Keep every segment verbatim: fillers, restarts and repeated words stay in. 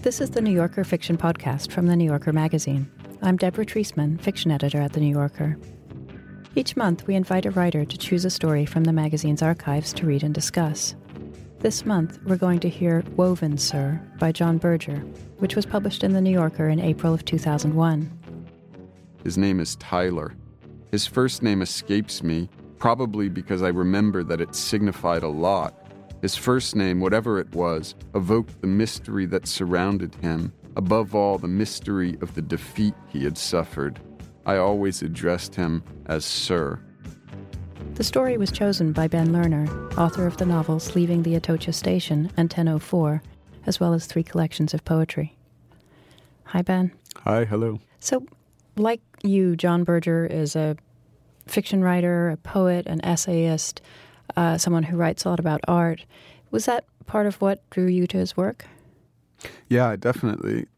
This is the New Yorker Fiction Podcast from The New Yorker magazine. I'm Deborah Treisman, fiction editor at The New Yorker. Each month, we invite a writer to choose a story from the magazine's archives to read and discuss. This month, we're going to hear Woven, Sir, by John Berger, which was published in The New Yorker in April of two thousand one. His name is Tyler. His first name escapes me, probably because I remember that it signified a lot. His first name, whatever it was, evoked the mystery that surrounded him, above all the mystery of the defeat he had suffered. I always addressed him as Sir. The story was chosen by Ben Lerner, author of the novels Leaving the Atocha Station and ten oh four, as well as three collections of poetry. Hi, Ben. Hi, hello. So, like you, John Berger is a fiction writer, a poet, an essayist, uh, someone who writes a lot about art. Was that part of what drew you to his work? Yeah, definitely.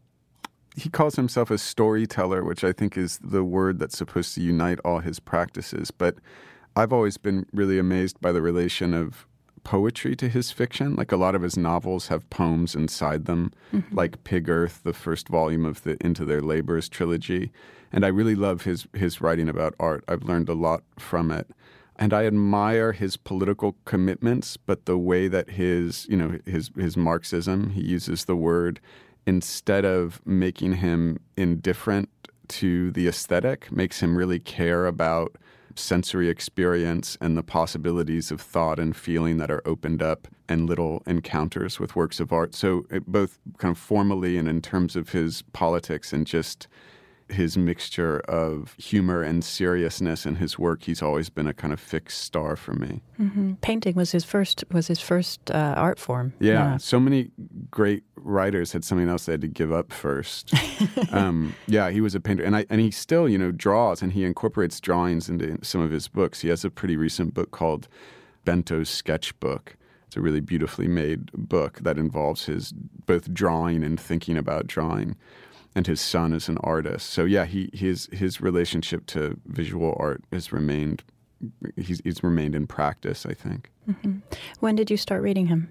He calls himself a storyteller, which I think is the word that's supposed to unite all his practices. But I've always been really amazed by the relation of poetry to his fiction. Like a lot of his novels have poems inside them, mm-hmm. like Pig Earth, the first volume of the Into Their Labors trilogy. And I really love his his writing about art. I've learned a lot from it. And I admire his political commitments, but the way that his, you know, his his Marxism, he uses the word, instead of making him indifferent to the aesthetic, makes him really care about sensory experience and the possibilities of thought and feeling that are opened up and little encounters with works of art. So it, both kind of formally and in terms of his politics and just his mixture of humor and seriousness in his work, he's always been a kind of fixed star for me. Mm-hmm. Painting was his first was his first uh, art form. Yeah, yeah, so many great writers had something else they had to give up first. um, yeah, he was a painter, and I and he still, you know, draws, and he incorporates drawings into some of his books. He has a pretty recent book called Bento's Sketchbook. It's a really beautifully made book that involves his both drawing and thinking about drawing. And his son is an artist. So yeah, he his his relationship to visual art has remained he's, he's remained in practice, I think. Mm-hmm. When did you start reading him?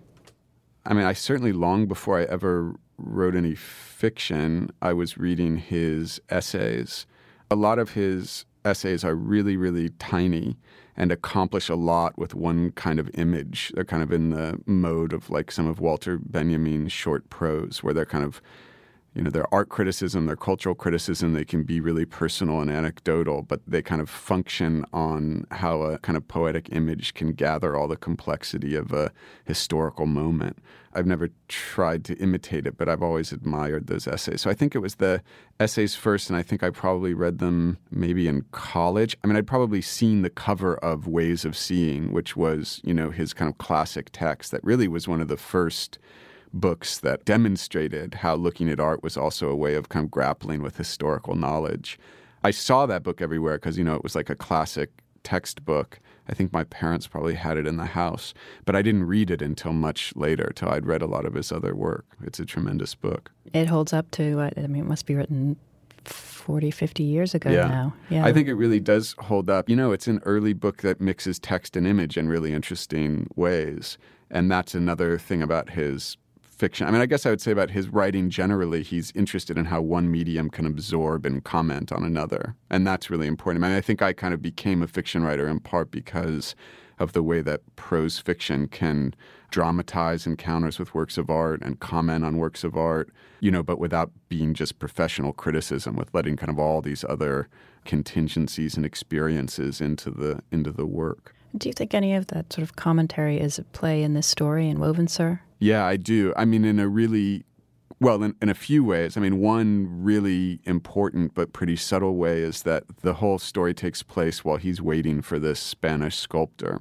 I mean, I certainly long before I ever wrote any fiction, I was reading his essays. A lot of his essays are really, really tiny and accomplish a lot with one kind of image. They're kind of in the mode of like some of Walter Benjamin's short prose, where they're kind of, you know, their art criticism, their cultural criticism, they can be really personal and anecdotal, but they kind of function on how a kind of poetic image can gather all the complexity of a historical moment. I've never tried to imitate it, but I've always admired those essays. So I think it was the essays first, and I think I probably read them maybe in college. I mean, I'd probably seen the cover of Ways of Seeing, which was, you know, his kind of classic text that really was one of the first books that demonstrated how looking at art was also a way of kind of grappling with historical knowledge. I saw that book everywhere because, you know, it was like a classic textbook. I think my parents probably had it in the house, but I didn't read it until much later, till I'd read a lot of his other work. It's a tremendous book. It holds up to, uh, I mean, it must be written forty, fifty years ago yeah. now. Yeah, I think it really does hold up. You know, it's an early book that mixes text and image in really interesting ways, and that's another thing about his fiction. I mean, I guess I would say about his writing generally, he's interested in how one medium can absorb and comment on another. And that's really important. I mean, I think I kind of became a fiction writer in part because of the way that prose fiction can dramatize encounters with works of art and comment on works of art, you know, but without being just professional criticism, with letting kind of all these other contingencies and experiences into the into the work. Do you think any of that sort of commentary is at play in this story in Woven, Sir? Yeah, I do. I mean, in a really, well, in, in a few ways. I mean, one really important but pretty subtle way is that the whole story takes place while he's waiting for this Spanish sculptor,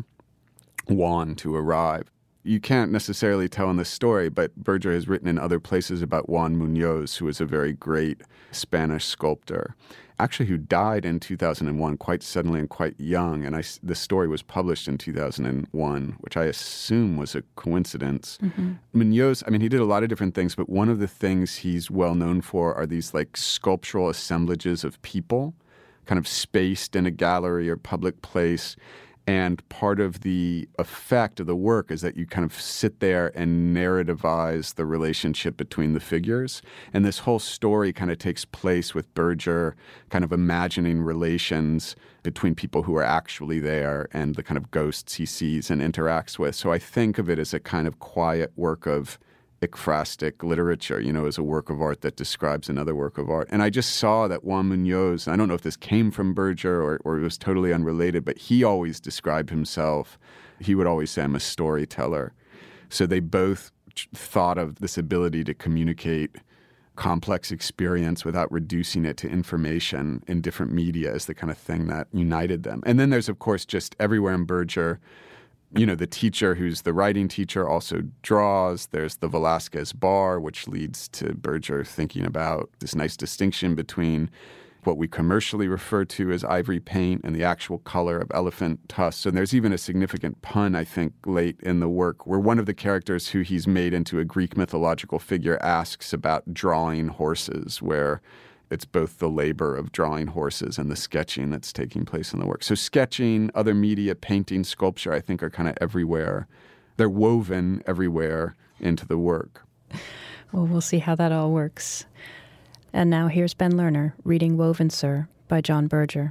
Juan, to arrive. You can't necessarily tell in the story, but Berger has written in other places about Juan Munoz, who was a very great Spanish sculptor, actually who died in two thousand one quite suddenly and quite young. And I, the story was published in two thousand one, which I assume was a coincidence. Mm-hmm. Munoz, I mean, he did a lot of different things, but one of the things he's well known for are these like sculptural assemblages of people, kind of spaced in a gallery or public place. And part of the effect of the work is that you kind of sit there and narrativize the relationship between the figures. And this whole story kind of takes place with Berger kind of imagining relations between people who are actually there and the kind of ghosts he sees and interacts with. So I think of it as a kind of quiet work of ekphrastic literature, you know, as a work of art that describes another work of art. And I just saw that Juan Munoz, I don't know if this came from Berger or, or it was totally unrelated, but he always described himself, he would always say, I'm a storyteller. So they both thought of this ability to communicate complex experience without reducing it to information in different media as the kind of thing that united them. And then there's, of course, just everywhere in Berger, you know, the teacher who's the writing teacher also draws. There's the Velázquez bar, which leads to Berger thinking about this nice distinction between what we commercially refer to as ivory paint and the actual color of elephant tusks. And there's even a significant pun, I think, late in the work where one of the characters who he's made into a Greek mythological figure asks about drawing horses, where it's both the labor of drawing horses and the sketching that's taking place in the work. So sketching, other media, painting, sculpture, I think are kind of everywhere. They're woven everywhere into the work. Well, we'll see how that all works. And now here's Ben Lerner reading Woven, Sir, by John Berger.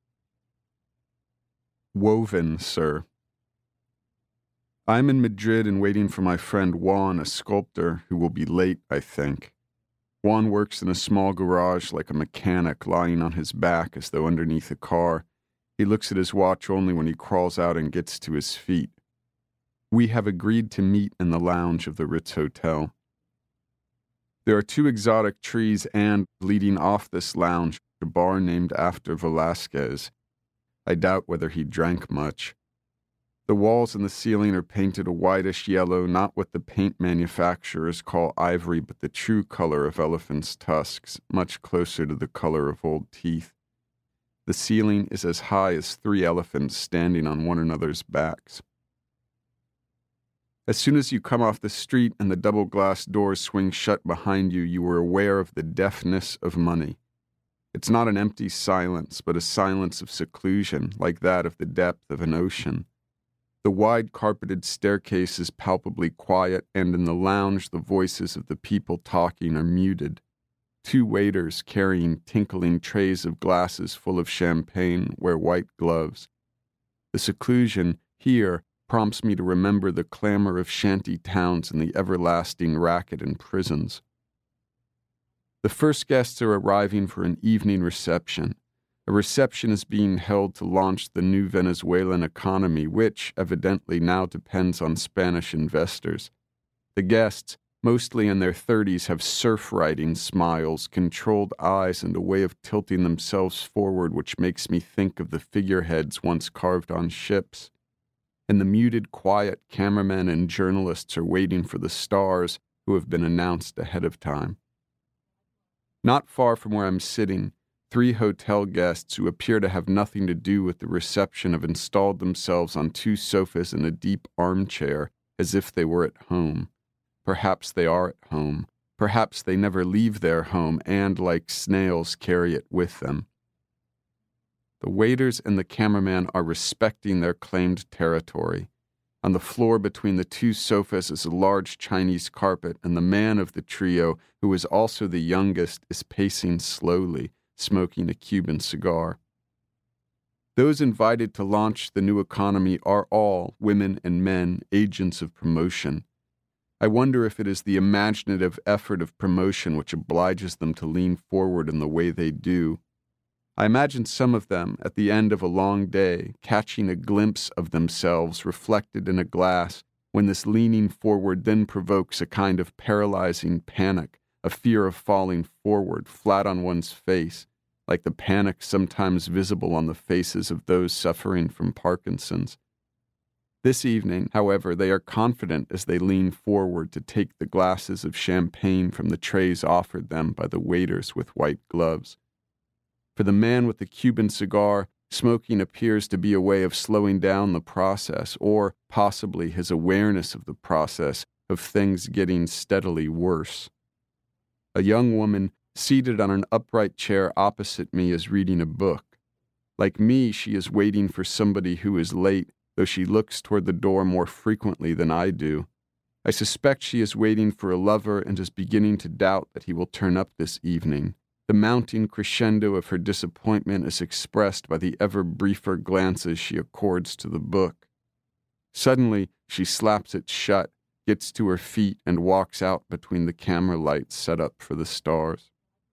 Woven, Sir. I'm in Madrid and waiting for my friend Juan, a sculptor, who will be late, I think. Juan works in a small garage like a mechanic lying on his back as though underneath a car. He looks at his watch only when he crawls out and gets to his feet. We have agreed to meet in the lounge of the Ritz Hotel. There are two exotic trees and, leading off this lounge, a bar named after Velázquez. I doubt whether he drank much. The walls and the ceiling are painted a whitish yellow, not what the paint manufacturers call ivory, but the true color of elephants' tusks, much closer to the color of old teeth. The ceiling is as high as three elephants standing on one another's backs. As soon as you come off the street and the double glass doors swing shut behind you, you are aware of the deafness of money. It's not an empty silence, but a silence of seclusion, like that of the depth of an ocean. The wide carpeted staircase is palpably quiet, and in the lounge the voices of the people talking are muted. Two waiters carrying tinkling trays of glasses full of champagne wear white gloves. The seclusion here prompts me to remember the clamor of shanty towns and the everlasting racket in prisons. The first guests are arriving for an evening reception. A reception is being held to launch the new Venezuelan economy, which, evidently, now depends on Spanish investors. The guests, mostly in their thirties, have surf-riding smiles, controlled eyes, and a way of tilting themselves forward which makes me think of the figureheads once carved on ships. And the muted, quiet cameramen and journalists are waiting for the stars who have been announced ahead of time. Not far from where I'm sitting, three hotel guests who appear to have nothing to do with the reception have installed themselves on two sofas in a deep armchair as if they were at home. Perhaps they are at home. Perhaps they never leave their home and, like snails, carry it with them. The waiters and the cameraman are respecting their claimed territory. On the floor between the two sofas is a large Chinese carpet, and the man of the trio, who is also the youngest, is pacing slowly, smoking a Cuban cigar. Those invited to launch the new economy are all, women and men, agents of promotion. I wonder if it is the imaginative effort of promotion which obliges them to lean forward in the way they do. I imagine some of them, at the end of a long day, catching a glimpse of themselves reflected in a glass, when this leaning forward then provokes a kind of paralyzing panic, a fear of falling forward, flat on one's face, like the panic sometimes visible on the faces of those suffering from Parkinson's. This evening, however, they are confident as they lean forward to take the glasses of champagne from the trays offered them by the waiters with white gloves. For the man with the Cuban cigar, smoking appears to be a way of slowing down the process, or possibly his awareness of the process of things getting steadily worse. A young woman seated on an upright chair opposite me is reading a book. Like me, she is waiting for somebody who is late, though she looks toward the door more frequently than I do. I suspect she is waiting for a lover and is beginning to doubt that he will turn up this evening. The mounting crescendo of her disappointment is expressed by the ever briefer glances she accords to the book. Suddenly, she slaps it shut, gets to her feet, and walks out between the camera lights set up for the stars.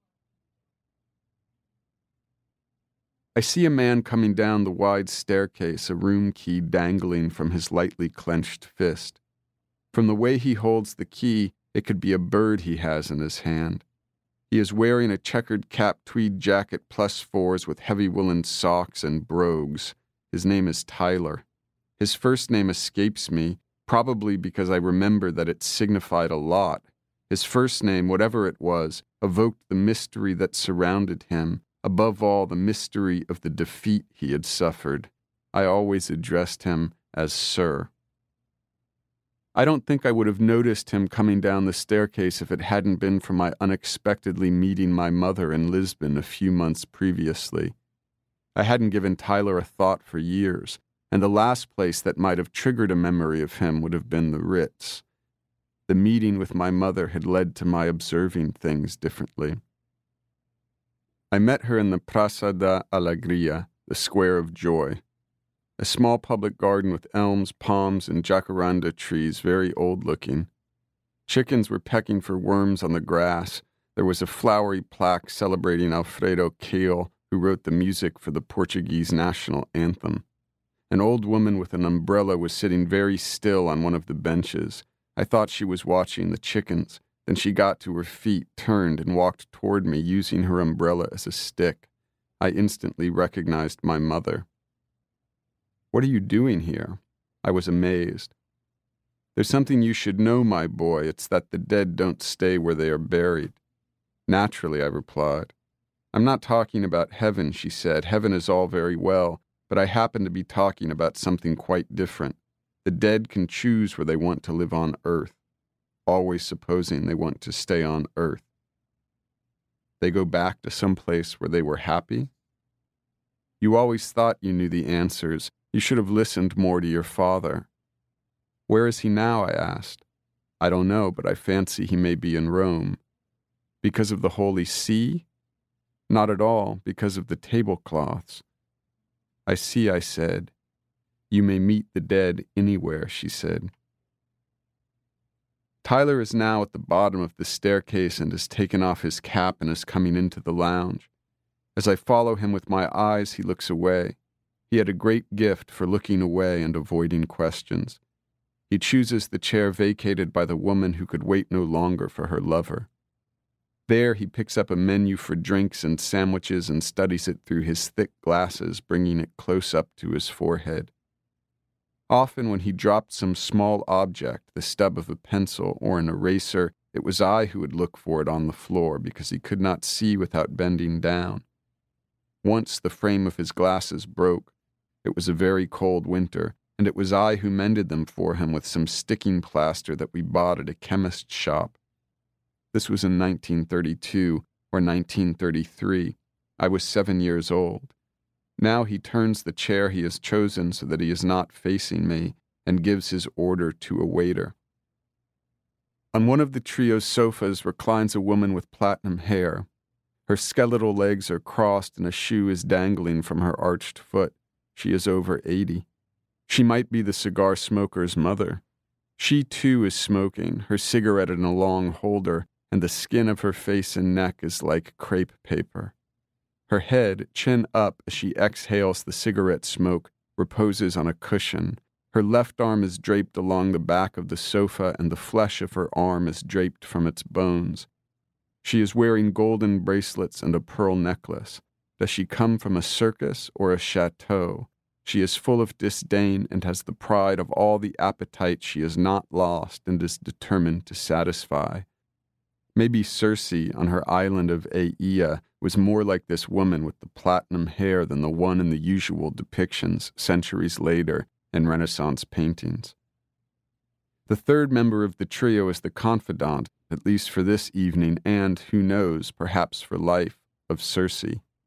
I see a man coming down the wide staircase, a room key dangling from his lightly clenched fist. From the way he holds the key, it could be a bird he has in his hand. He is wearing a checkered cap tweed jacket plus fours with heavy woolen socks and brogues. His name is Tyler. His first name escapes me, probably because I remember that it signified a lot. His first name, whatever it was, evoked the mystery that surrounded him, above all the mystery of the defeat he had suffered. I always addressed him as Sir. I don't think I would have noticed him coming down the staircase if it hadn't been for my unexpectedly meeting my mother in Lisbon a few months previously. I hadn't given Tyler a thought for years, and the last place that might have triggered a memory of him would have been the Ritz. The meeting with my mother had led to my observing things differently. I met her in the Praça da Alegria, the Square of Joy, a small public garden with elms, palms, and jacaranda trees, very old-looking. Chickens were pecking for worms on the grass. There was a flowery plaque celebrating Alfredo Keil, who wrote the music for the Portuguese national anthem. An old woman with an umbrella was sitting very still on one of the benches. I thought she was watching the chickens. Then she got to her feet, turned, and walked toward me, using her umbrella as a stick. I instantly recognized my mother. "What are you doing here?" I was amazed. "There's something you should know, my boy. It's that the dead don't stay where they are buried." "Naturally," I replied. "I'm not talking about heaven," she said. "Heaven is all very well, but I happen to be talking about something quite different. The dead can choose where they want to live on earth, always supposing they want to stay on earth. They go back to some place where they were happy?" "You always thought you knew the answers. You should have listened more to your father." "Where is he now?" I asked. "I don't know, but I fancy he may be in Rome." "Because of the Holy See?" "Not at all, because of the tablecloths." "I see," I said. "You may meet the dead anywhere," she said. Tyler is now at the bottom of the staircase and has taken off his cap and is coming into the lounge. As I follow him with my eyes, he looks away. He had a great gift for looking away and avoiding questions. He chooses the chair vacated by the woman who could wait no longer for her lover. There he picks up a menu for drinks and sandwiches and studies it through his thick glasses, bringing it close up to his forehead. Often when he dropped some small object, the stub of a pencil or an eraser, it was I who would look for it on the floor because he could not see without bending down. Once the frame of his glasses broke. It was a very cold winter, and it was I who mended them for him with some sticking plaster that we bought at a chemist's shop. This was in nineteen thirty-two or nineteen thirty-three. I was seven years old. Now he turns the chair he has chosen so that he is not facing me and gives his order to a waiter. On one of the trio's sofas reclines a woman with platinum hair. Her skeletal legs are crossed and a shoe is dangling from her arched foot. She is over eighty. She might be the cigar smoker's mother. She, too, is smoking, her cigarette in a long holder, and the skin of her face and neck is like crepe paper. Her head, chin up as she exhales the cigarette smoke, reposes on a cushion. Her left arm is draped along the back of the sofa, and the flesh of her arm is draped from its bones. She is wearing golden bracelets and a pearl necklace. Does she come from a circus or a chateau? She is full of disdain and has the pride of all the appetite she has not lost and is determined to satisfy. Maybe Circe on her island of Aeaea was more like this woman with the platinum hair than the one in the usual depictions centuries later in Renaissance paintings. The third member of the trio is the confidant, at least for this evening and, who knows, perhaps for life, of Circe.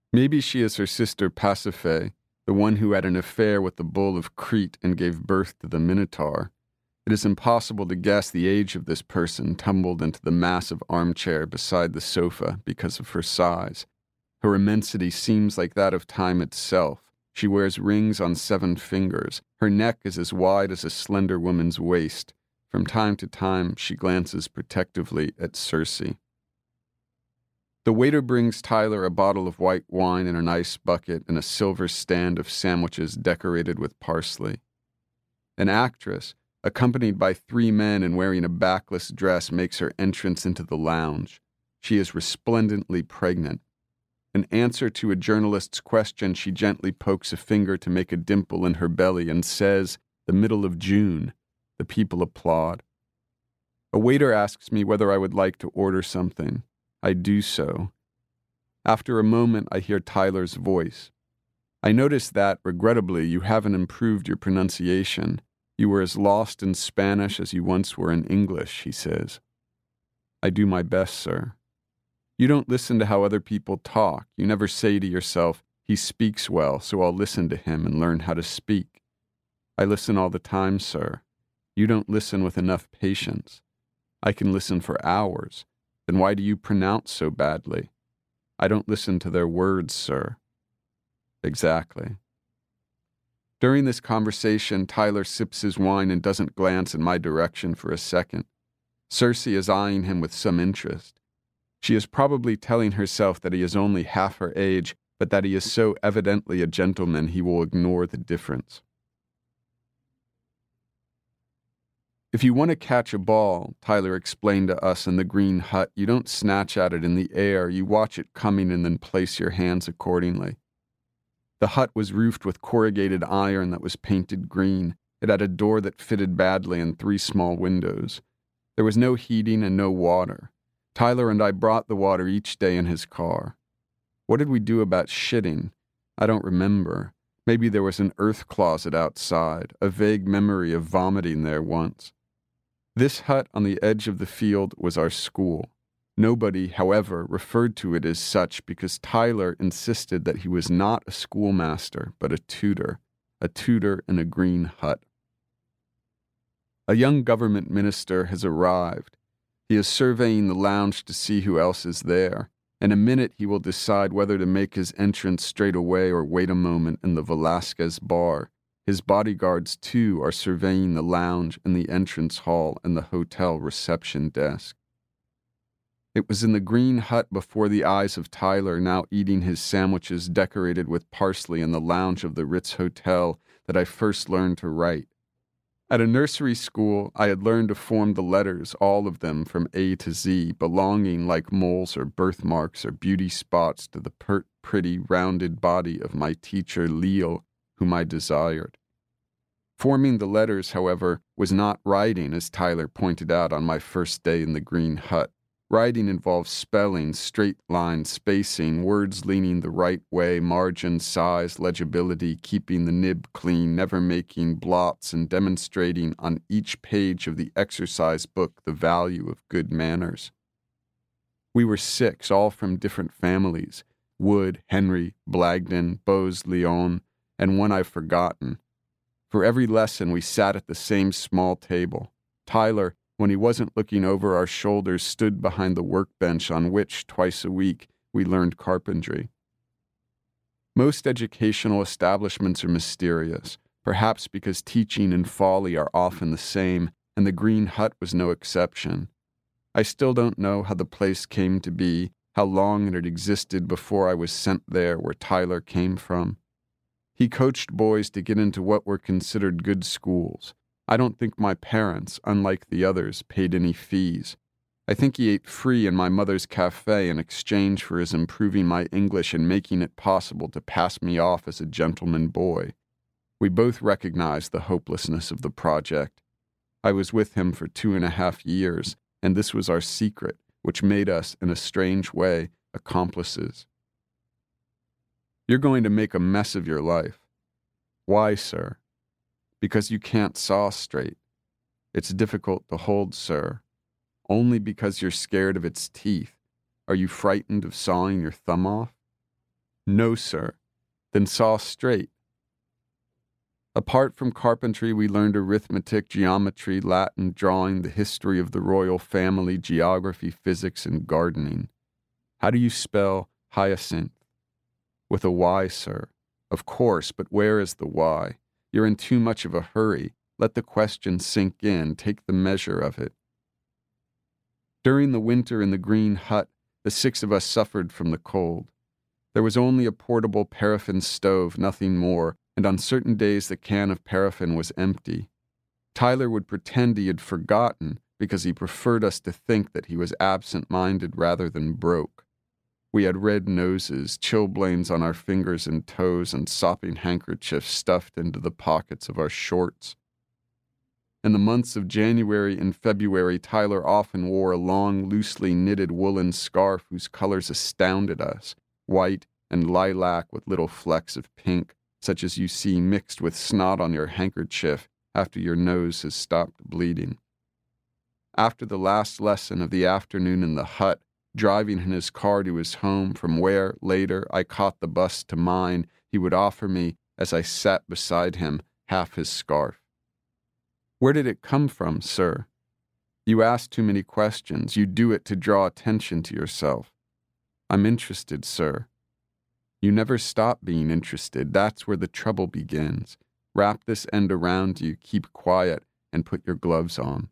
Maybe she is her sister Pasiphae, the one who had an affair with the bull of Crete and gave birth to the Minotaur. It is impossible to guess the age of this person tumbled into the massive armchair beside the sofa because of her size. Her immensity seems like that of time itself. She wears rings on seven fingers. Her neck is as wide as a slender woman's waist. From time to time, she glances protectively at Circe. The waiter brings Tyler a bottle of white wine in an ice bucket and a silver stand of sandwiches decorated with parsley. An actress, accompanied by three men and wearing a backless dress, makes her entrance into the lounge. She is resplendently pregnant. In answer to a journalist's question, she gently pokes a finger to make a dimple in her belly and says, "The middle of June." The people applaud. A waiter asks me whether I would like to order something. I do so. After a moment, I hear Tyler's voice. I notice that, regrettably, you haven't improved your pronunciation. You were as lost in Spanish as you once were in English, he says. I do my best, sir. You don't listen to how other people talk. You never say to yourself, he speaks well, so I'll listen to him and learn how to speak. I listen all the time, sir. You don't listen with enough patience. I can listen for hours. Then why do you pronounce so badly? I don't listen to their words, sir. Exactly. During this conversation, Tyler sips his wine and doesn't glance in my direction for a second. Circe is eyeing him with some interest. She is probably telling herself that he is only half her age, but that he is so evidently a gentleman he will ignore the difference. If you want to catch a ball, Tyler explained to us in the green hut, you don't snatch at it in the air, you watch it coming and then place your hands accordingly. The hut was roofed with corrugated iron that was painted green. It had a door that fitted badly and three small windows. There was no heating and no water. Tyler and I brought the water each day in his car. What did we do about shitting? I don't remember. Maybe there was an earth closet outside, a vague memory of vomiting there once. This hut on the edge of the field was our school. Nobody, however, referred to it as such because Tyler insisted that he was not a schoolmaster, but a tutor, a tutor in a green hut. A young government minister has arrived. He is surveying the lounge to see who else is there. In a minute he will decide whether to make his entrance straight away or wait a moment in the Velasquez bar. His bodyguards, too, are surveying the lounge and the entrance hall and the hotel reception desk. It was in the green hut before the eyes of Tyler, now eating his sandwiches decorated with parsley in the lounge of the Ritz Hotel, that I first learned to write. At a nursery school, I had learned to form the letters, all of them from A to Z, belonging like moles or birthmarks or beauty spots to the pert, pretty, rounded body of my teacher, Leal, whom I desired. Forming the letters, however, was not writing, as Tyler pointed out on my first day in the green hut. Writing involves spelling, straight line, spacing, words leaning the right way, margin, size, legibility, keeping the nib clean, never making blots, and demonstrating on each page of the exercise book the value of good manners. We were six, all from different families, Wood, Henry, Blagden, Bose, Leon, and one I've forgotten. For every lesson we sat at the same small table. Tyler, when he wasn't looking over our shoulders, stood behind the workbench on which, twice a week, we learned carpentry. Most educational establishments are mysterious, perhaps because teaching and folly are often the same, and the green hut was no exception. I still don't know how the place came to be, how long it had existed before I was sent there where Tyler came from. He coached boys to get into what were considered good schools. I don't think my parents, unlike the others, paid any fees. I think he ate free in my mother's cafe in exchange for his improving my English and making it possible to pass me off as a gentleman boy. We both recognized the hopelessness of the project. I was with him for two and a half years, and this was our secret, which made us, in a strange way, accomplices. You're going to make a mess of your life. Why, sir? Because you can't saw straight. It's difficult to hold, sir. Only because you're scared of its teeth. Are you frightened of sawing your thumb off? No, sir. Then saw straight. Apart from carpentry, we learned arithmetic, geometry, Latin, drawing, the history of the royal family, geography, physics, and gardening. How do you spell hyacinth? With a Y, sir. Of course, but where is the Y? You're in too much of a hurry. Let the question sink in. Take the measure of it. During the winter in the green hut, the six of us suffered from the cold. There was only a portable paraffin stove, nothing more, and on certain days the can of paraffin was empty. Tyler would pretend he had forgotten because he preferred us to think that he was absent-minded rather than broke. We had red noses, chilblains on our fingers and toes, and sopping handkerchiefs stuffed into the pockets of our shorts. In the months of January and February, Tyler often wore a long, loosely knitted woolen scarf whose colors astounded us, white and lilac with little flecks of pink, such as you see mixed with snot on your handkerchief after your nose has stopped bleeding. After the last lesson of the afternoon in the hut, driving in his car to his home, from where, later, I caught the bus to mine, he would offer me, as I sat beside him, half his scarf. Where did it come from, sir? You ask too many questions. You do it to draw attention to yourself. I'm interested, sir. You never stop being interested. That's where the trouble begins. Wrap this end around you, keep quiet, and put your gloves on.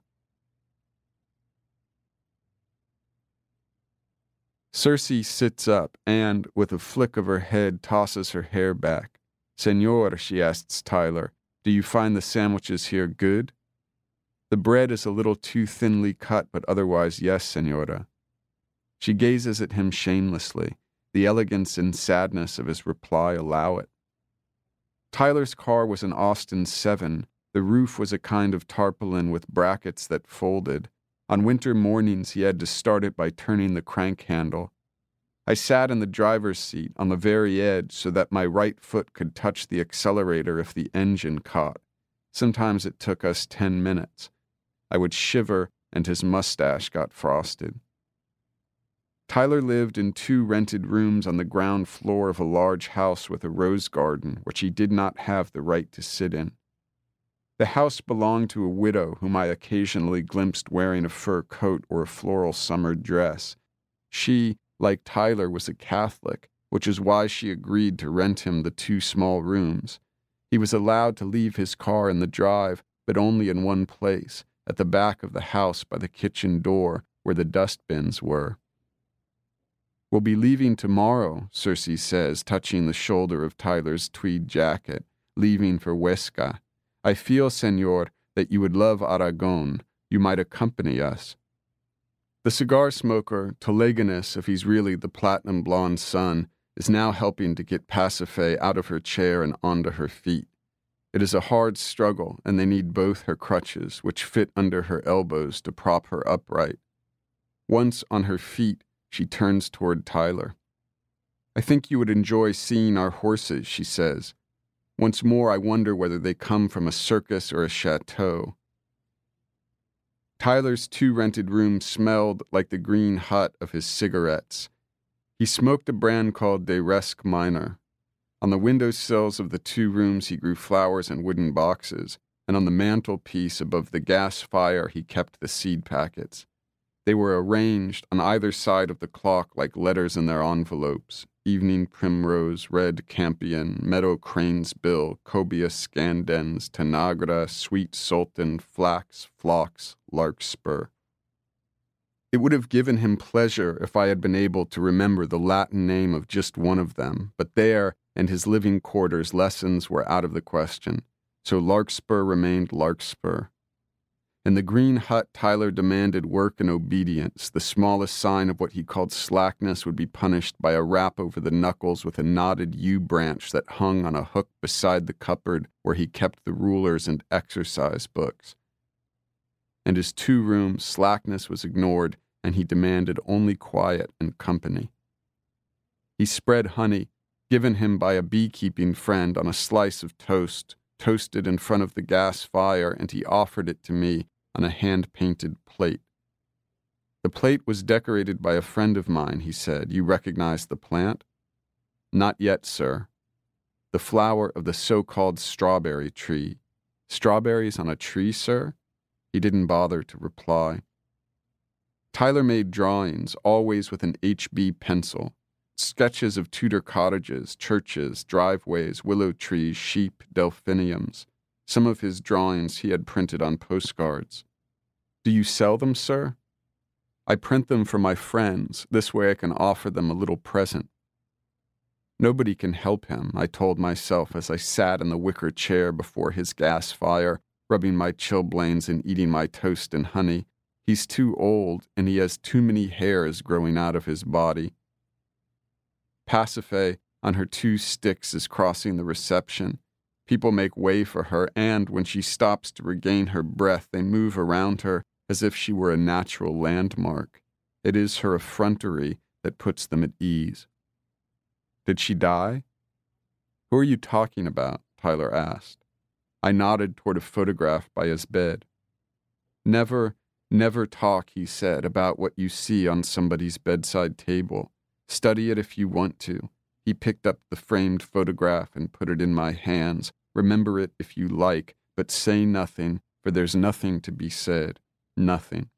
Circe sits up and, with a flick of her head, tosses her hair back. Senor, she asks Tyler, do you find the sandwiches here good? The bread is a little too thinly cut, but otherwise, yes, senora. She gazes at him shamelessly. The elegance and sadness of his reply allow it. Tyler's car was an Austin seven. The roof was a kind of tarpaulin with brackets that folded. On winter mornings, he had to start it by turning the crank handle. I sat in the driver's seat on the very edge so that my right foot could touch the accelerator if the engine caught. Sometimes it took us ten minutes. I would shiver, and his mustache got frosted. Tyler lived in two rented rooms on the ground floor of a large house with a rose garden, which he did not have the right to sit in. The house belonged to a widow whom I occasionally glimpsed wearing a fur coat or a floral summer dress. She, like Tyler, was a Catholic, which is why she agreed to rent him the two small rooms. He was allowed to leave his car in the drive, but only in one place, at the back of the house by the kitchen door, where the dustbins were. We'll be leaving tomorrow, Circe says, touching the shoulder of Tyler's tweed jacket, leaving for Huesca. I feel, senor, that you would love Aragon. You might accompany us. The cigar smoker, Telegonus, if he's really the platinum blonde son, is now helping to get Pasiphae out of her chair and onto her feet. It is a hard struggle, and they need both her crutches, which fit under her elbows, to prop her upright. Once on her feet, she turns toward Tyler. I think you would enjoy seeing our horses, she says. Once more, I wonder whether they come from a circus or a chateau. Tyler's two rented rooms smelled like the green hut of his cigarettes. He smoked a brand called De Resque Minor. On the window sills of the two rooms he grew flowers in wooden boxes, and on the mantelpiece above the gas fire he kept the seed packets. They were arranged on either side of the clock like letters in their envelopes: evening primrose, red campion, meadow crane's bill, cobia scandens, tanagra, sweet sultan, flax, phlox, larkspur. It would have given him pleasure if I had been able to remember the Latin name of just one of them, but there, in his living quarters, lessons were out of the question, so larkspur remained larkspur. In the green hut, Tyler demanded work and obedience. The smallest sign of what he called slackness would be punished by a rap over the knuckles with a knotted yew branch that hung on a hook beside the cupboard where he kept the rulers and exercise books. In his two rooms, slackness was ignored, and he demanded only quiet and company. He spread honey, given him by a beekeeping friend, on a slice of toast, toasted in front of the gas fire, and he offered it to me on a hand-painted plate. The plate was decorated by a friend of mine, he said. You recognize the plant? Not yet, sir. The flower of the so-called strawberry tree. Strawberries on a tree, sir? He didn't bother to reply. Tyler made drawings, always with an H B pencil. Sketches of Tudor cottages, churches, driveways, willow trees, sheep, delphiniums. Some of his drawings he had printed on postcards. Do you sell them, sir? I print them for my friends. This way I can offer them a little present. Nobody can help him, I told myself as I sat in the wicker chair before his gas fire, rubbing my chilblains and eating my toast and honey. He's too old, and he has too many hairs growing out of his body. Pasiphae, on her two sticks, is crossing the reception. People make way for her, and when she stops to regain her breath, they move around her as if she were a natural landmark. It is her effrontery that puts them at ease. Did she die? Who are you talking about? Tyler asked. I nodded toward a photograph by his bed. Never, never talk, he said, about what you see on somebody's bedside table. Study it if you want to. He picked up the framed photograph and put it in my hands. Remember it if you like, but say nothing, for there's nothing to be said. Nothing.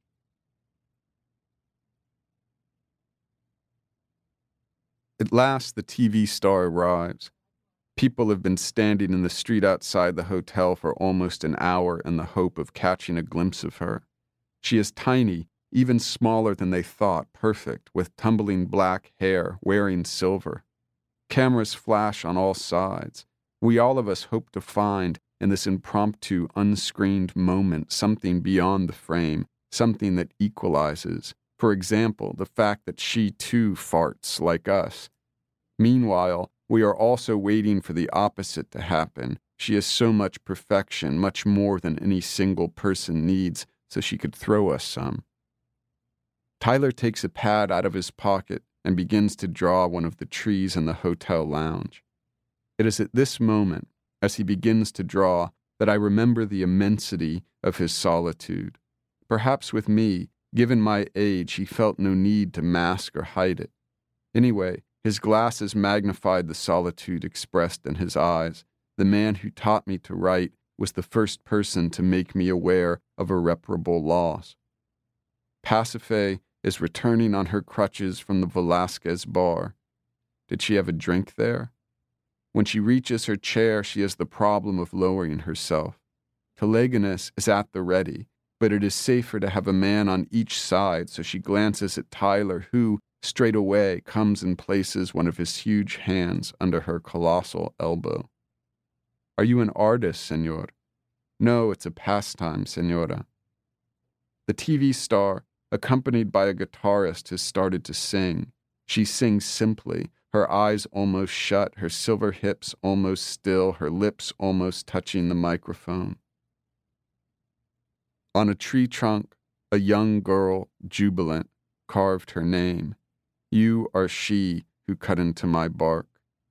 At last, the T V star arrives. People have been standing in the street outside the hotel for almost an hour in the hope of catching a glimpse of her. She is tiny, even smaller than they thought, perfect, with tumbling black hair, wearing silver. Cameras flash on all sides. We all of us hope to find, in this impromptu, unscreened moment, something beyond the frame, something that equalizes. For example, the fact that she too farts like us. Meanwhile, we are also waiting for the opposite to happen. She is so much perfection, much more than any single person needs, so she could throw us some. Tyler takes a pad out of his pocket and begins to draw one of the trees in the hotel lounge. It is at this moment, as he begins to draw, that I remember the immensity of his solitude. Perhaps with me, given my age, he felt no need to mask or hide it. Anyway, his glasses magnified the solitude expressed in his eyes. The man who taught me to write was the first person to make me aware of irreparable loss. Pasiphae is returning on her crutches from the Velasquez bar. Did she have a drink there? When she reaches her chair, she has the problem of lowering herself. Telegonus is at the ready, but it is safer to have a man on each side, so she glances at Tyler, who, straight away, comes and places one of his huge hands under her colossal elbow. Are you an artist, senor? No, it's a pastime, senora. The T V star, accompanied by a guitarist, has started to sing. She sings simply, her eyes almost shut, her silver hips almost still, her lips almost touching the microphone. On a tree trunk, a young girl, jubilant, carved her name. You are she who cut into my bark.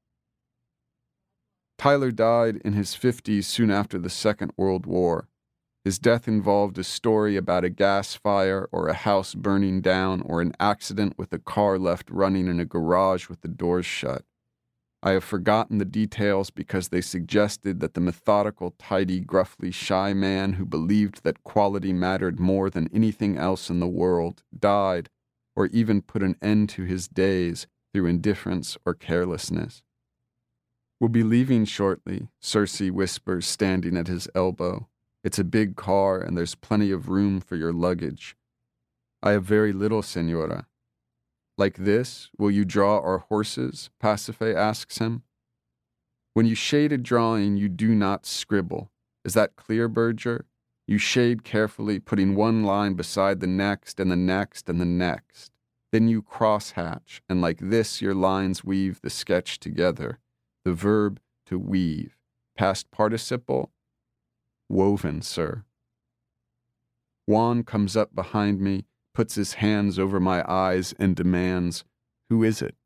Tyler died in his fifties soon after the Second World War. His death involved a story about a gas fire or a house burning down or an accident with a car left running in a garage with the doors shut. I have forgotten the details because they suggested that the methodical, tidy, gruffly shy man who believed that quality mattered more than anything else in the world died, or even put an end to his days through indifference or carelessness. We'll be leaving shortly, Cersei whispers, standing at his elbow. It's a big car, and there's plenty of room for your luggage. I have very little, senora. Like this, will you draw our horses? Pasiphae asks him. When you shade a drawing, you do not scribble. Is that clear, Berger? You shade carefully, putting one line beside the next and the next and the next. Then you crosshatch, and like this your lines weave the sketch together. The verb to weave. Past participle? Woven, sir. Juan comes up behind me, puts his hands over my eyes, and demands, who is it?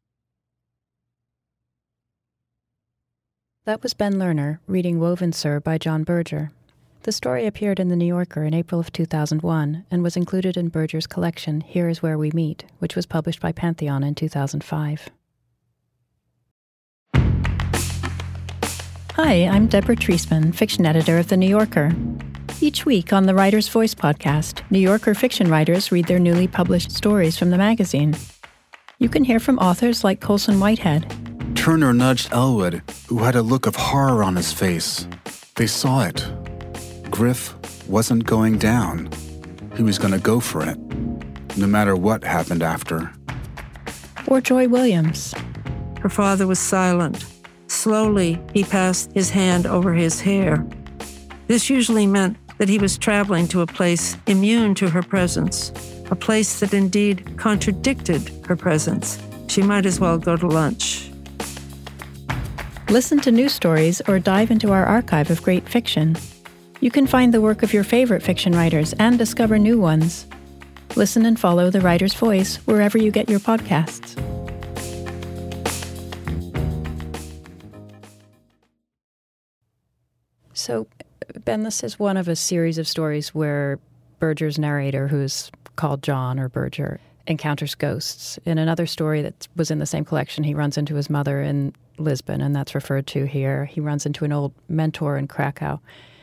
That was Ben Lerner reading Woven, Sir by John Berger. The story appeared in The New Yorker in April of two thousand one and was included in Berger's collection Here Is Where We Meet, which was published by Pantheon in two thousand five. Hi, I'm Deborah Treisman, fiction editor of The New Yorker. Each week on the Writer's Voice podcast, New Yorker fiction writers read their newly published stories from the magazine. You can hear from authors like Colson Whitehead. Turner nudged Elwood, who had a look of horror on his face. They saw it. Griff wasn't going down. He was going to go for it, no matter what happened after. Or Joy Williams. Her father was silent. Slowly, he passed his hand over his hair. This usually meant that he was traveling to a place immune to her presence, a place that indeed contradicted her presence. She might as well go to lunch. Listen to new stories or dive into our archive of great fiction. You can find the work of your favorite fiction writers and discover new ones. Listen and follow The Writer's Voice wherever you get your podcasts. So, Ben, this is one of a series of stories where Berger's narrator, who's called John or Berger, encounters ghosts. In another story that was in the same collection, he runs into his mother in Lisbon, and that's referred to here. He runs into an old mentor in Krakow.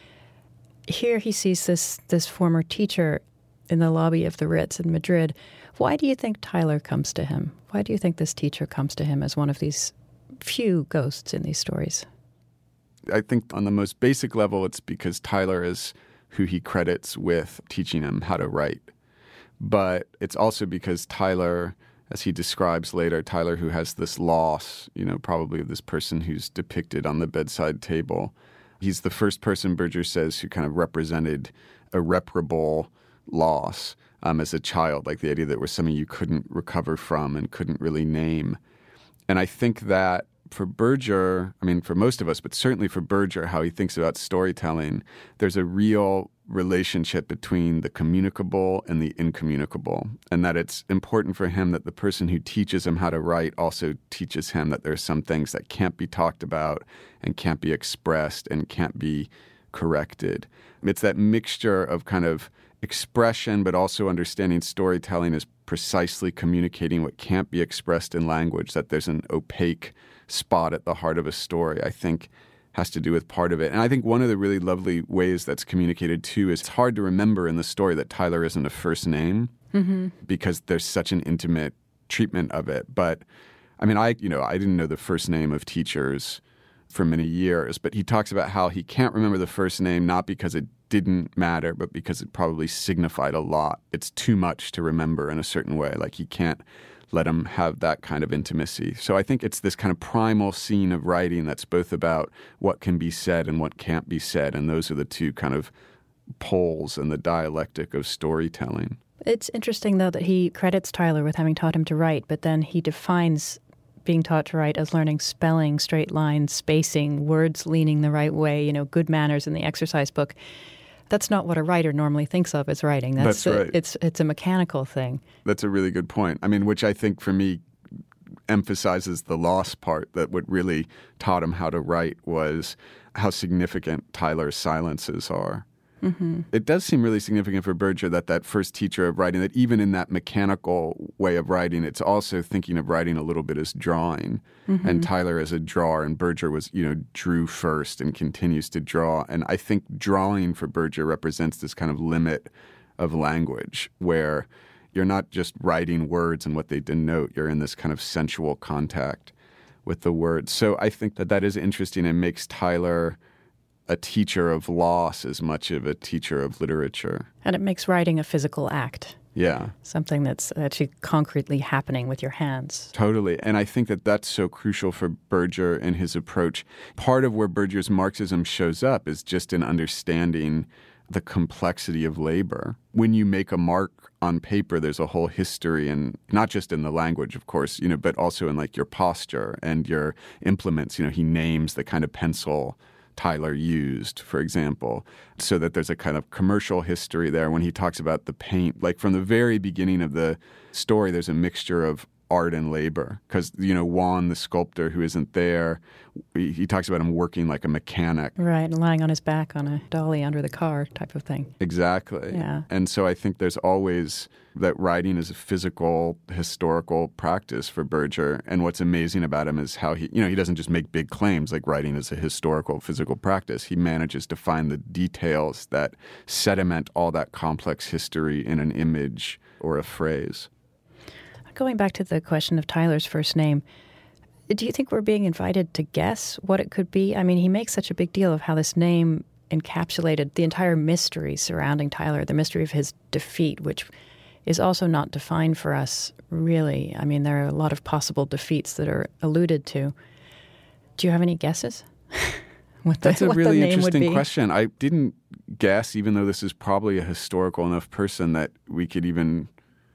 Here he sees this, this former teacher in the lobby of the Ritz in Madrid. Why do you think Tyler comes to him? Why do you think this teacher comes to him as one of these few ghosts in these stories? I think on the most basic level, it's because Tyler is who he credits with teaching him how to write. But it's also because Tyler, as he describes later, Tyler who has this loss, you know, probably of this person who's depicted on the bedside table. He's the first person, Berger says, who kind of represented irreparable loss um, as a child, like the idea that it was something you couldn't recover from and couldn't really name. And I think that for Berger, I mean, for most of us, but certainly for Berger, how he thinks about storytelling, there's a real relationship between the communicable and the incommunicable, and that it's important for him that the person who teaches him how to write also teaches him that there are some things that can't be talked about and can't be expressed and can't be corrected. It's that mixture of kind of expression, but also understanding storytelling is precisely communicating what can't be expressed in language, that there's an opaque spot at the heart of a story, I think has to do with part of it. And I think one of the really lovely ways that's communicated too is it's hard to remember in the story that Tyler isn't a first name mm-hmm. because there's such an intimate treatment of it. But I mean, I, you know, I didn't know the first name of teachers for many years, but he talks about how he can't remember the first name, not because it didn't matter, but because it probably signified a lot. It's too much to remember in a certain way. Like he can't let him have that kind of intimacy. So I think it's this kind of primal scene of writing that's both about what can be said and what can't be said. And those are the two kind of poles in the dialectic of storytelling. It's interesting, though, that he credits Tyler with having taught him to write, but then he defines being taught to write as learning spelling, straight lines, spacing, words leaning the right way, you know, good manners in the exercise book. That's not what a writer normally thinks of as writing. That's, That's right. A, it's it's a mechanical thing. That's a really good point. I mean, which I think for me emphasizes the lost part, that what really taught him how to write was how significant Tyler's silences are. Mm-hmm. It does seem really significant for Berger that that first teacher of writing, that even in that mechanical way of writing, it's also thinking of writing a little bit as drawing. Mm-hmm. And Tyler as a drawer, and Berger was, you know, drew first and continues to draw. And I think drawing for Berger represents this kind of limit of language where you're not just writing words and what they denote. You're in this kind of sensual contact with the words. So I think that that is interesting and makes Tyler a teacher of loss as much of a teacher of literature. And it makes writing a physical act. Yeah. Something that's actually concretely happening with your hands. Totally. And I think that that's so crucial for Berger in his approach. Part of where Berger's Marxism shows up is just in understanding the complexity of labor. When you make a mark on paper, there's a whole history, and not just in the language, of course, you know, but also in like your posture and your implements. You know, he names the kind of pencil Tyler used, for example, so that there's a kind of commercial history there when he talks about the paint. Like from the very beginning of the story, there's a mixture of art and labor. Because, you know, Juan, the sculptor who isn't there, he, he talks about him working like a mechanic. Right, and lying on his back on a dolly under the car type of thing. Exactly. Yeah. And so I think there's always that writing is a physical, historical practice for Berger. And what's amazing about him is how he, you know, he doesn't just make big claims like writing is a historical, physical practice. He manages to find the details that sediment all that complex history in an image or a phrase. Going back to the question of Tyler's first name, do you think we're being invited to guess what it could be? I mean, he makes such a big deal of how this name encapsulated the entire mystery surrounding Tyler, the mystery of his defeat, which is also not defined for us, really. I mean, there are a lot of possible defeats that are alluded to. Do you have any guesses? what the, That's a what really the name interesting would be? question. I didn't guess, even though this is probably a historical enough person that we could even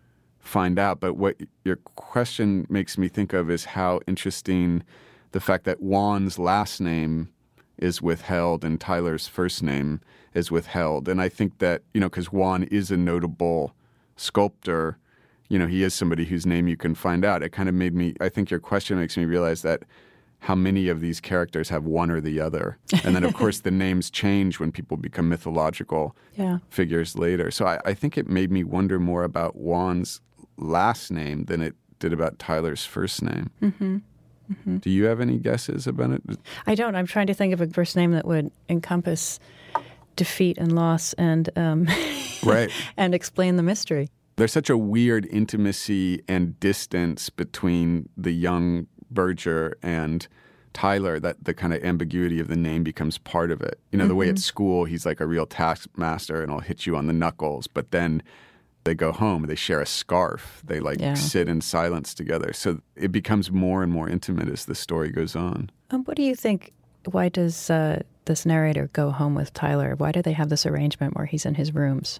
find out. But what your question makes me think of is how interesting the fact that Juan's last name is withheld and Tyler's first name is withheld. And I think that, you know, because Juan is a notable sculptor, you know, he is somebody whose name you can find out. It kind of made me, I think your question makes me realize that how many of these characters have one or the other. And then, of course, the names change when people become mythological yeah. figures later. So I, I think it made me wonder more about Juan's last name than it did about Tyler's first name. Mm-hmm. Mm-hmm. Do you have any guesses about it? I don't. I'm trying to think of a first name that would encompass defeat and loss and um, right. and explain the mystery. There's such a weird intimacy and distance between the young Berger and Tyler that the kind of ambiguity of the name becomes part of it. You know, the mm-hmm. way at school he's like a real taskmaster and he'll hit you on the knuckles, but then they go home, they share a scarf, they like yeah. sit in silence together. So it becomes more and more intimate as the story goes on. Um, what do you think? Why does uh, this narrator go home with Tyler? Why do they have this arrangement where he's in his rooms?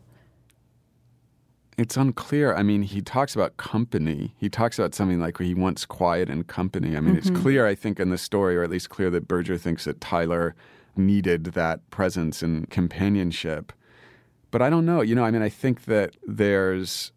It's unclear. I mean, he talks about company. He talks about something like he wants quiet and company. I mean, mm-hmm. it's clear, I think, in the story, or at least clear that Berger thinks that Tyler needed that presence and companionship. But I don't know. You know, I mean, I think that there's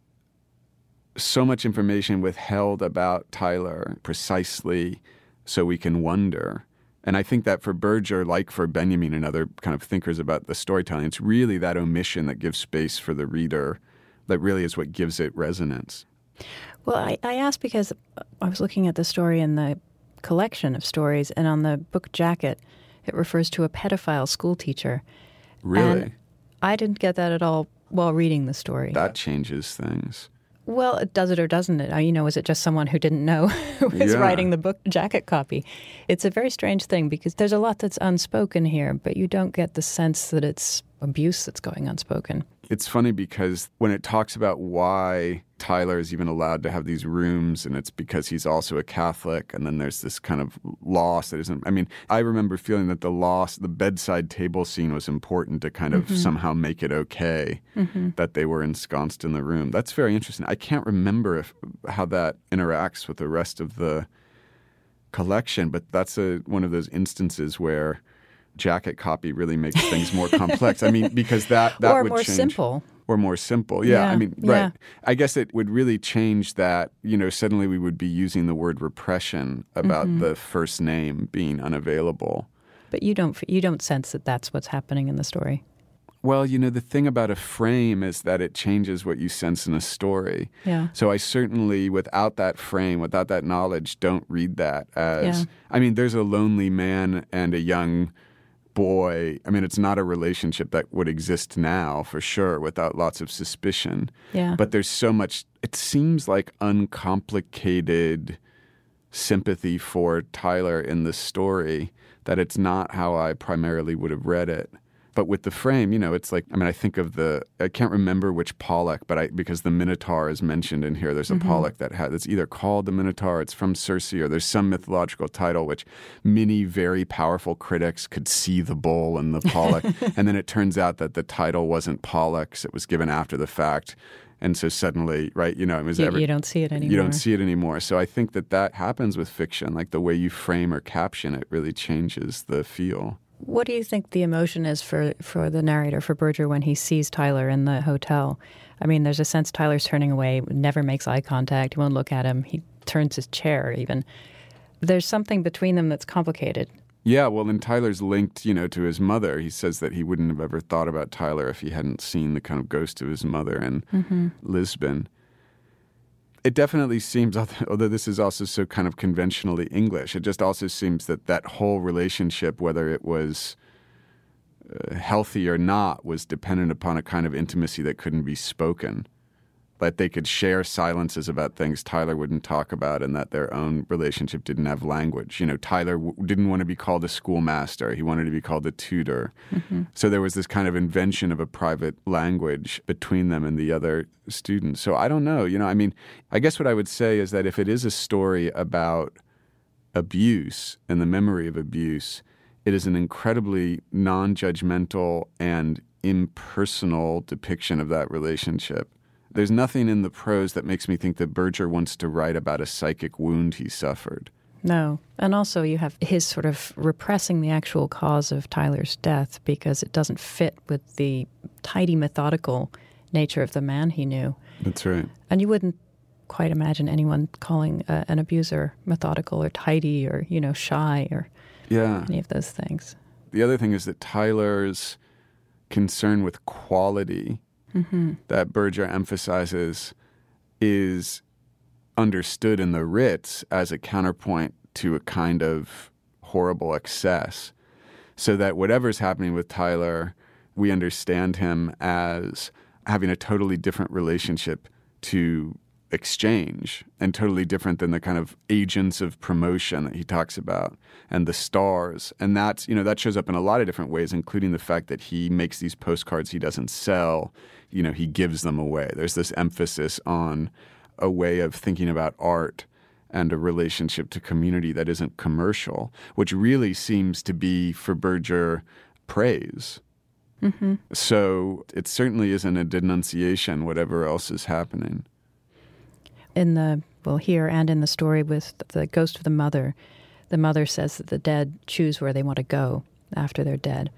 so much information withheld about Tyler precisely so we can wonder. And I think that for Berger, like for Benjamin and other kind of thinkers about the storytelling, it's really that omission that gives space for the reader that really is what gives it resonance. Well, I, I asked because I was looking at the story in the collection of stories, and on the book jacket, it refers to a pedophile school teacher. Really? And I didn't get that at all while reading the story. That changes things. Well, does it or doesn't it? You know, is it just someone who didn't know who was yeah. writing the book jacket copy? It's a very strange thing because there's a lot that's unspoken here, but you don't get the sense that it's abuse that's going unspoken. It's funny because when it talks about why Tyler is even allowed to have these rooms, and it's because he's also a Catholic, and then there's this kind of loss that isn't, I mean, I remember feeling that the loss, the bedside table scene was important to kind of mm-hmm. somehow make it okay mm-hmm. that they were ensconced in the room. That's very interesting. I can't remember if, how that interacts with the rest of the collection, but that's a, one of those instances where jacket copy really makes things more complex. I mean, because that, that or would more change. simple. Or more simple. Yeah, yeah I mean, right. Yeah. I guess it would really change that, you know, suddenly we would be using the word repression about mm-hmm. the first name being unavailable. But you don't you don't sense that that's what's happening in the story. Well, you know, the thing about a frame is that it changes what you sense in a story. Yeah. So I certainly, without that frame, without that knowledge, don't read that as, yeah. I mean, there's a lonely man and a young boy. I mean, it's not a relationship that would exist now, for sure, without lots of suspicion. Yeah. But there's so much, it seems like uncomplicated sympathy for Tyler in the story that it's not how I primarily would have read it. But with the frame, you know, it's like, I mean, I think of the, I can't remember which Pollock, but I, because the Minotaur is mentioned in here, there's a mm-hmm. Pollock that has, it's either called the Minotaur, it's from Circe, or there's some mythological title, which many very powerful critics could see the bull and the Pollock. And then it turns out that the title wasn't Pollock's, it was given after the fact. And so suddenly, right, you know, it was you, ever, you don't see it anymore. You don't see it anymore. So I think that that happens with fiction, like the way you frame or caption it really changes the feel. What do you think the emotion is for, for the narrator, for Berger, when he sees Tyler in the hotel? I mean, there's a sense Tyler's turning away, never makes eye contact, he won't look at him. He turns his chair even. There's something between them that's complicated. Yeah, well, and Tyler's linked, you know, to his mother. He says that he wouldn't have ever thought about Tyler if he hadn't seen the kind of ghost of his mother in mm-hmm. Lisbon. It definitely seems, although this is also so kind of conventionally English, it just also seems that that whole relationship, whether it was uh, healthy or not, was dependent upon a kind of intimacy that couldn't be spoken. That they could share silences about things Tyler wouldn't talk about, and that their own relationship didn't have language. You know, Tyler w- didn't want to be called a schoolmaster. He wanted to be called a tutor. Mm-hmm. So there was this kind of invention of a private language between them and the other students. So I don't know. You know, I mean, I guess what I would say is that if it is a story about abuse and the memory of abuse, it is an incredibly non-judgmental and impersonal depiction of that relationship. There's nothing in the prose that makes me think that Berger wants to write about a psychic wound he suffered. No. And also you have his sort of repressing the actual cause of Tyler's death because it doesn't fit with the tidy, methodical nature of the man he knew. That's right. And you wouldn't quite imagine anyone calling uh, an abuser methodical or tidy or, you know, shy or yeah. any of those things. The other thing is that Tyler's concern with quality Mm-hmm. that Berger emphasizes is understood in the Ritz as a counterpoint to a kind of horrible excess. So that whatever's happening with Tyler, we understand him as having a totally different relationship to exchange and totally different than the kind of agents of promotion that he talks about and the stars. And that's, you know, that shows up in a lot of different ways, including the fact that he makes these postcards he doesn't sell. You know, he gives them away. There's this emphasis on a way of thinking about art and a relationship to community that isn't commercial, which really seems to be, for Berger, praise. Mm-hmm. So it certainly isn't a denunciation, whatever else is happening. In the, well, here and in the story with the ghost of the mother, the mother says that the dead choose where they want to go after they're dead.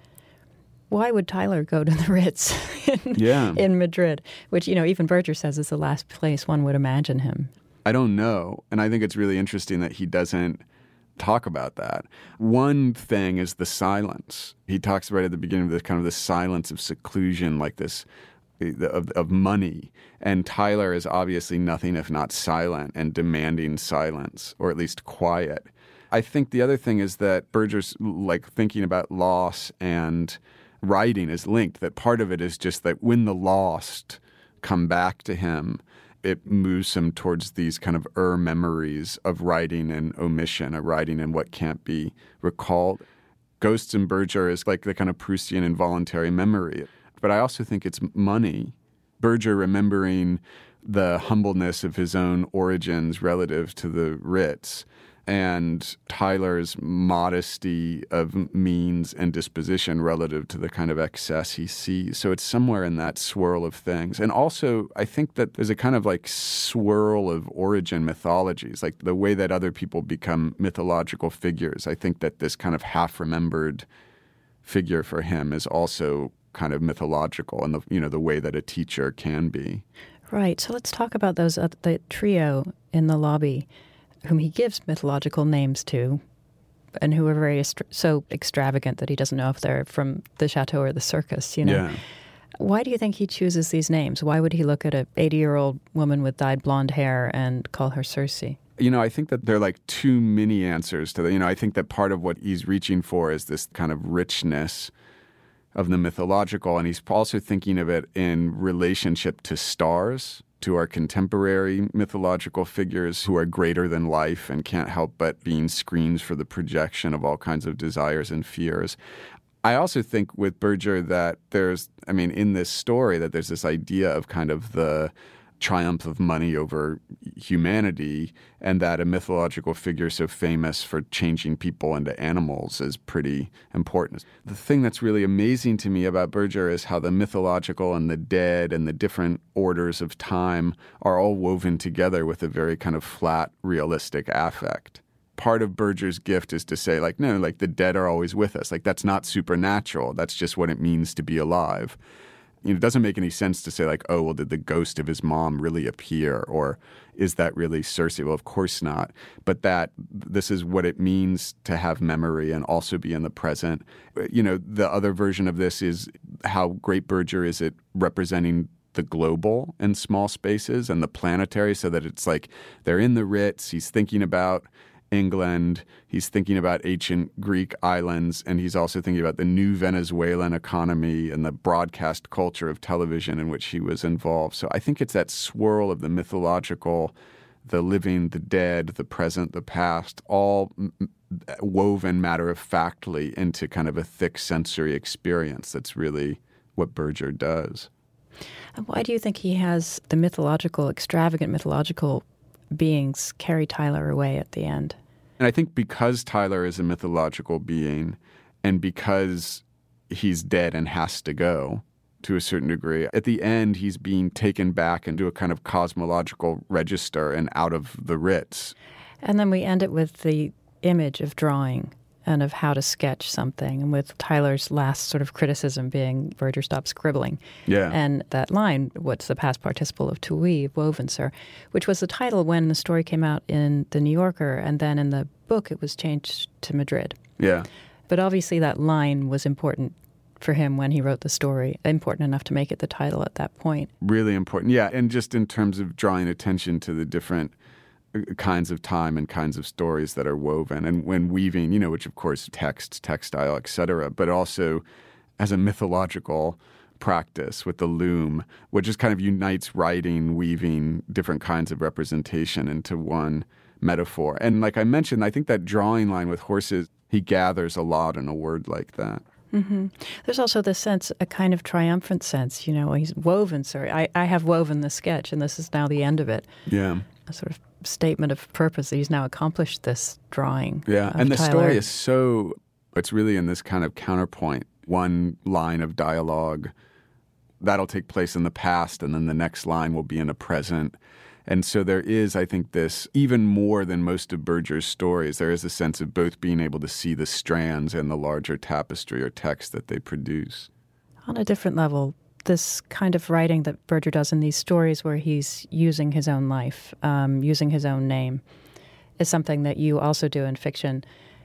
Why would Tyler go to the Ritz in, yeah. in Madrid, which, you know, even Berger says is the last place one would imagine him? I don't know. And I think it's really interesting that he doesn't talk about that. One thing is the silence. He talks right at the beginning of this kind of the silence of seclusion, like this of, of money. And Tyler is obviously nothing if not silent and demanding silence, or at least quiet. I think the other thing is that Berger's like thinking about loss and writing is linked, that part of it is just that when the lost come back to him, it moves him towards these kind of er memories of writing and omission, of writing and what can't be recalled. Ghosts in Berger is like the kind of Proustian involuntary memory. But I also think it's money. Berger remembering the humbleness of his own origins relative to the Ritz, and Tyler's modesty of means and disposition relative to the kind of excess he sees. So it's somewhere in that swirl of things. And also, I think that there's a kind of like swirl of origin mythologies, like the way that other people become mythological figures. I think that this kind of half-remembered figure for him is also kind of mythological in the, you know, the way that a teacher can be. Right. So let's talk about those uh, the trio in the lobby, whom he gives mythological names to, and who are very est- so extravagant that he doesn't know if they're from the chateau or the circus, you know. Yeah. Why do you think he chooses these names? Why would he look at an eighty-year-old woman with dyed blonde hair and call her Circe? You know, I think that there are like too many answers to that. You know, I think that part of what he's reaching for is this kind of richness of the mythological, and he's also thinking of it in relationship to stars, to our contemporary mythological figures who are greater than life and can't help but being screens for the projection of all kinds of desires and fears. I also think with Berger that there's, I mean, in this story that there's this idea of kind of the triumph of money over humanity, and that a mythological figure so famous for changing people into animals is pretty important. The thing that's really amazing to me about Berger is how the mythological and the dead and the different orders of time are all woven together with a very kind of flat, realistic affect. Part of Berger's gift is to say, like, no, like the dead are always with us. Like, that's not supernatural. That's just what it means to be alive. You know, it doesn't make any sense to say like, oh, well, did the ghost of his mom really appear? Or is that really Circe? Well, of course not. But that this is what it means to have memory and also be in the present. You know, the other version of this is how great Berger is at representing the global in small spaces and the planetary, so that it's like they're in the Ritz, he's thinking about England, he's thinking about ancient Greek islands, and he's also thinking about the new Venezuelan economy and the broadcast culture of television in which he was involved. So I think it's that swirl of the mythological, the living, the dead, the present, the past, all m- woven matter-of-factly into kind of a thick sensory experience that's really what Berger does. And why do you think he has the mythological, extravagant mythological beings carry Tyler away at the end? And I think because Tyler is a mythological being and because he's dead and has to go to a certain degree, at the end he's being taken back into a kind of cosmological register and out of the Ritz. And then we end it with the image of drawing and of how to sketch something, and with Tyler's last sort of criticism being, Berger, stop scribbling. Yeah. And that line, what's the past participle of to weave, woven, sir, which was the title when the story came out in The New Yorker, and then in the book it was changed to Madrid. Yeah. But obviously that line was important for him when he wrote the story, important enough to make it the title at that point. Really important. Yeah, and just in terms of drawing attention to the different kinds of time and kinds of stories that are woven. And when weaving, you know, which of course text, textile, et cetera, but also as a mythological practice with the loom, which just kind of unites writing, weaving, different kinds of representation into one metaphor. And like I mentioned, I think that drawing line with horses, he gathers a lot in a word like that. Mm-hmm. There's also this sense, a kind of triumphant sense, you know, he's woven, sorry, I, I have woven the sketch and this is now the end of it. Yeah. A sort of statement of purpose that he's now accomplished this drawing. Yeah, and the Tyler. story is so, it's really in this kind of counterpoint. One line of dialogue, that'll take place in the past, and then the next line will be in the present. And so there is, I think, this, even more than most of Berger's stories, there is a sense of both being able to see the strands and the larger tapestry or text that they produce. On a different level, this kind of writing that Berger does in these stories where he's using his own life, um, using his own name, is something that you also do in fiction.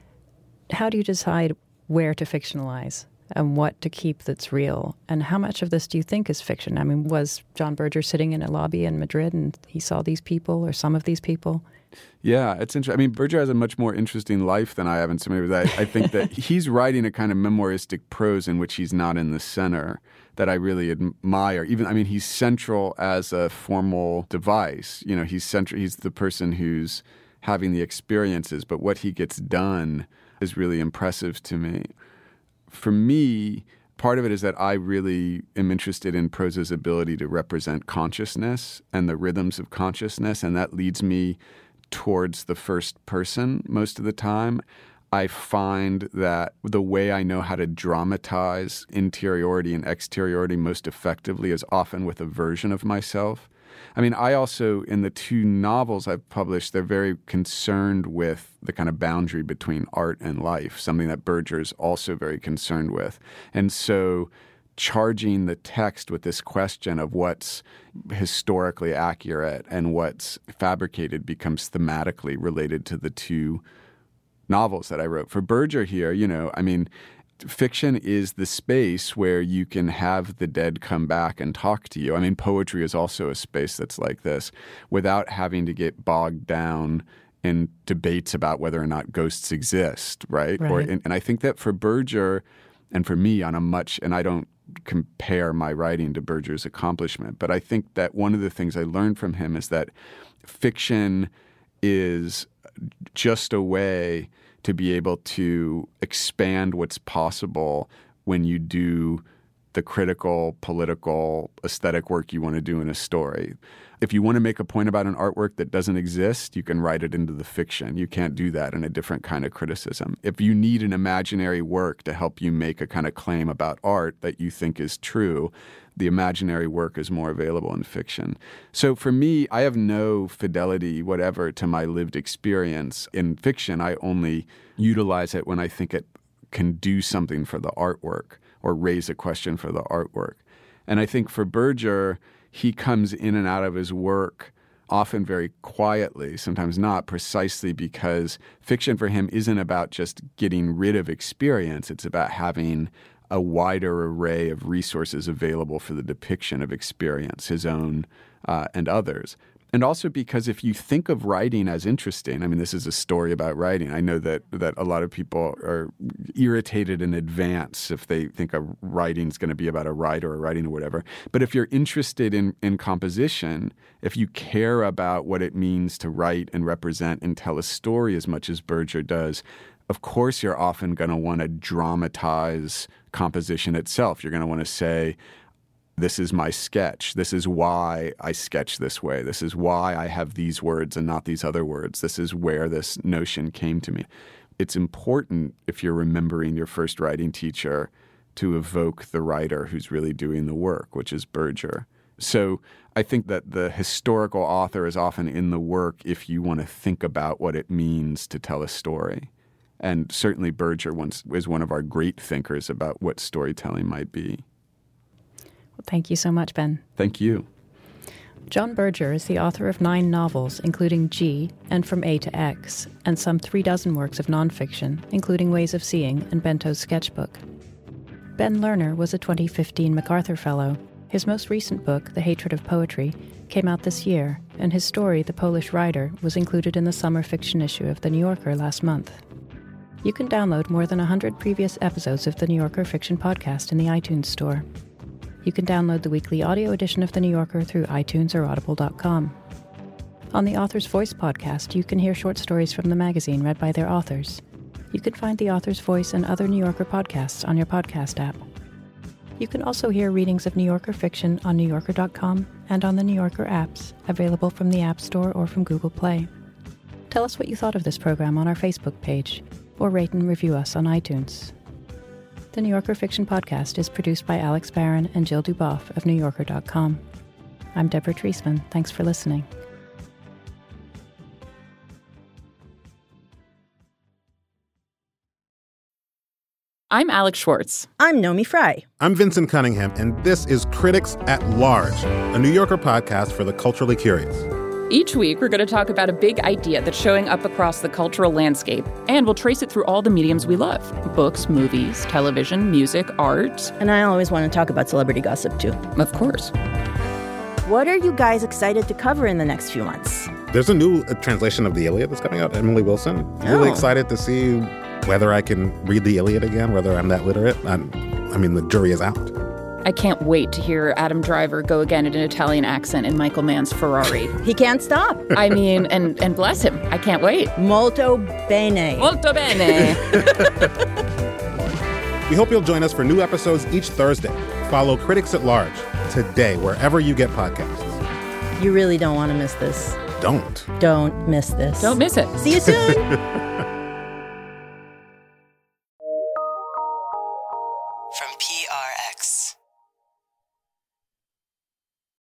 How do you decide where to fictionalize and what to keep that's real? And how much of this do you think is fiction? I mean, was John Berger sitting in a lobby in Madrid and he saw these people or some of these people? Yeah, it's interesting. I mean, Berger has a much more interesting life than I have in so many ways. I, I think that he's writing a kind of memoiristic prose in which he's not in the center that I really admire. Even, I mean, he's central as a formal device. You know, he's central. He's the person who's having the experiences, but what he gets done is really impressive to me. For me, part of it is that I really am interested in prose's ability to represent consciousness and the rhythms of consciousness, and that leads me towards the first person most of the time. I find that the way I know how to dramatize interiority and exteriority most effectively is often with a version of myself. I mean, I also, in the two novels I've published, they're very concerned with the kind of boundary between art and life, something that Berger is also very concerned with. And so charging the text with this question of what's historically accurate and what's fabricated becomes thematically related to the two novels that I wrote. For Berger here, you know, I mean, fiction is the space where you can have the dead come back and talk to you. I mean, poetry is also a space that's like this, without having to get bogged down in debates about whether or not ghosts exist, right? Right. Or, and, and I think that for Berger and for me on a much, and I don't compare my writing to Berger's accomplishment, but I think that one of the things I learned from him is that fiction is just a way to be able to expand what's possible when you do the critical, political, aesthetic work you want to do in a story. If you want to make a point about an artwork that doesn't exist, you can write it into the fiction. You can't do that in a different kind of criticism. If you need an imaginary work to help you make a kind of claim about art that you think is true, the imaginary work is more available in fiction. So for me, I have no fidelity whatever to my lived experience. In fiction, I only utilize it when I think it can do something for the artwork or raise a question for the artwork. And I think for Berger, he comes in and out of his work often very quietly, sometimes not, precisely because fiction for him isn't about just getting rid of experience. It's about having a wider array of resources available for the depiction of experience, his own uh, and others. And also because if you think of writing as interesting, I mean, this is a story about writing. I know that that a lot of people are irritated in advance if they think a writing's going to be about a writer or writing or whatever. But if you're interested in, in composition, if you care about what it means to write and represent and tell a story as much as Berger does, of course you're often going to want to dramatize composition itself. You're going to want to say, this is my sketch. This is why I sketch this way. This is why I have these words and not these other words. This is where this notion came to me. It's important, if you're remembering your first writing teacher, to evoke the writer who's really doing the work, which is Berger. So I think that the historical author is often in the work if you want to think about what it means to tell a story. And certainly Berger once is one of our great thinkers about what storytelling might be. Well, thank you so much, Ben. Thank you. John Berger is the author of nine novels, including G and From A to X, and some three dozen works of nonfiction, including Ways of Seeing and Bento's Sketchbook. Ben Lerner was a twenty fifteen MacArthur Fellow. His most recent book, The Hatred of Poetry, came out this year, and his story, The Polish Rider, was included in the summer fiction issue of The New Yorker last month. You can download more than one hundred previous episodes of The New Yorker Fiction Podcast in the iTunes Store. You can download the weekly audio edition of The New Yorker through iTunes or audible dot com. On the Author's Voice podcast, you can hear short stories from the magazine read by their authors. You can find The Author's Voice and other New Yorker podcasts on your podcast app. You can also hear readings of New Yorker fiction on new yorker dot com and on the New Yorker apps, available from the App Store or from Google Play. Tell us what you thought of this program on our Facebook page, or rate and review us on iTunes. The New Yorker Fiction Podcast is produced by Alex Barron and Jill Duboff of new yorker dot com. I'm Deborah Treisman. Thanks for listening. I'm Alex Schwartz. I'm Nomi Fry. I'm Vincent Cunningham, and this is Critics at Large, a New Yorker podcast for the culturally curious. Each week, we're going to talk about a big idea that's showing up across the cultural landscape, and we'll trace it through all the mediums we love: books, movies, television, music, art. And I always want to talk about celebrity gossip, too. Of course. What are you guys excited to cover in the next few months? There's a new uh, translation of the Iliad that's coming out, Emily Wilson. Oh. Really excited to see whether I can read the Iliad again, whether I'm that literate. I'm, I mean, the jury is out. I can't wait to hear Adam Driver go again in an Italian accent in Michael Mann's Ferrari. He can't stop. I mean, and, and bless him. I can't wait. Molto bene. Molto bene. We hope you'll join us for new episodes each Thursday. Follow Critics at Large today, wherever you get podcasts. You really don't want to miss this. Don't. Don't miss this. Don't miss it. See you soon.